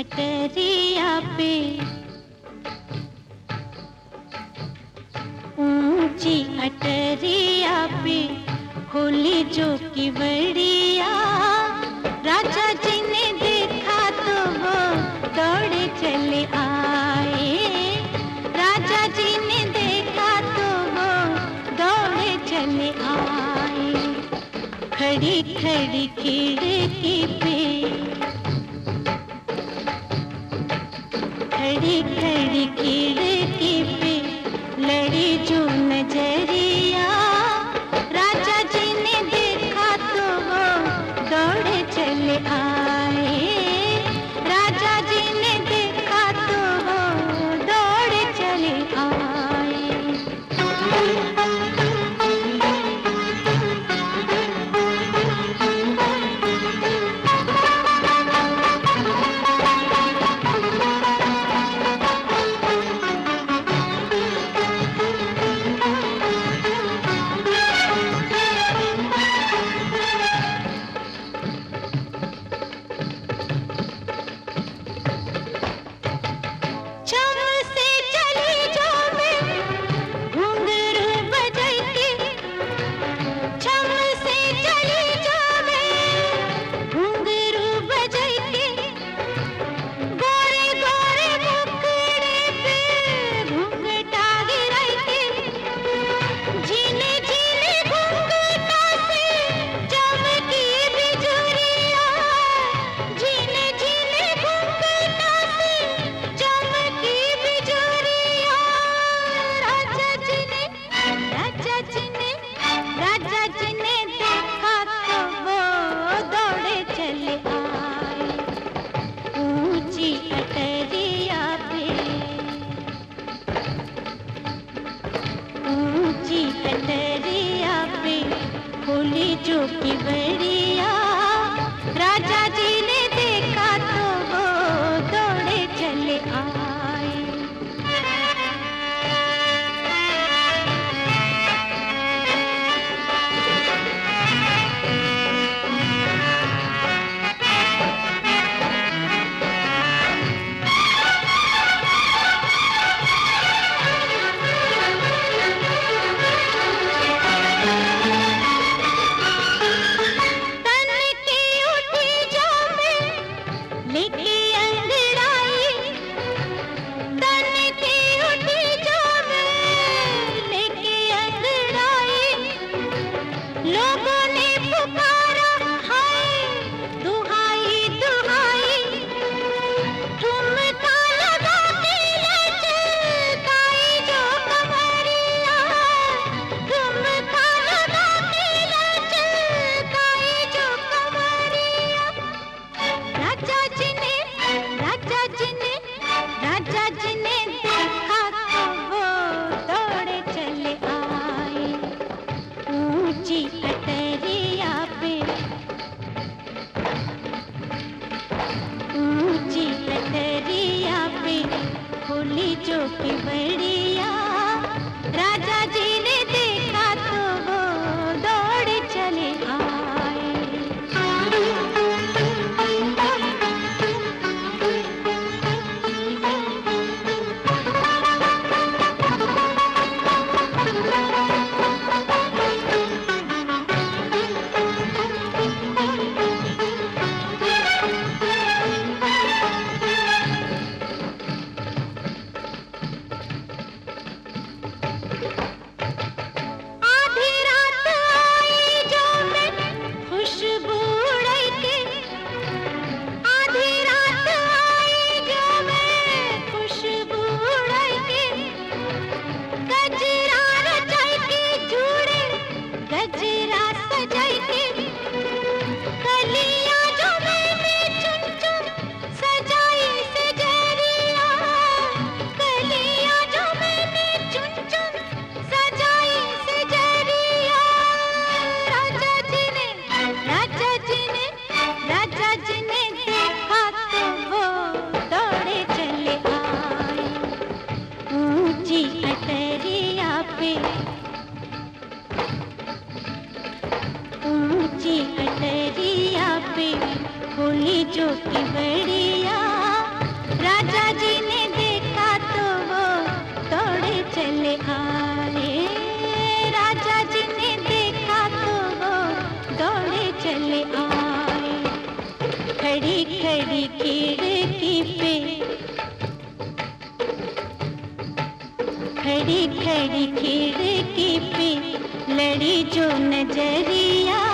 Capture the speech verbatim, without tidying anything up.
अटरिया पे, ऊंची अटरिया पे खोली जो की बड़िया। राजा जी ने देखा तो वो दौड़े चले आए। राजा जी ने देखा तो वो दौड़े चले आए। खड़ी खड़ी खिड़की पे, खड़ी खड़ी खिड़की पे लड़ी जो नजरिया। राजा जी ने देखा तो वो दौड़े चले आए। राजा जी ने देखा तो वो दौड़े चले आए। खोली जो की बड़िया। राजा जी ने देखा तो वो दौड़े चले आए। अटरिया पे, ऊंची अटरिया पे खोली जो की बड़िया। राजा जी ने देखा तो वो दौड़े चले आए। ऊंची अटरिया पे खोली जो की बड़िया। राजा जी ने देखा तो वो दौड़े चले आए। राजा जी ने देखा तो वो दौड़े चले आए। खड़ी खड़ी खिड़की पे, खड़ी खड़ी खिड़की पे लड़ी जो नजरिया,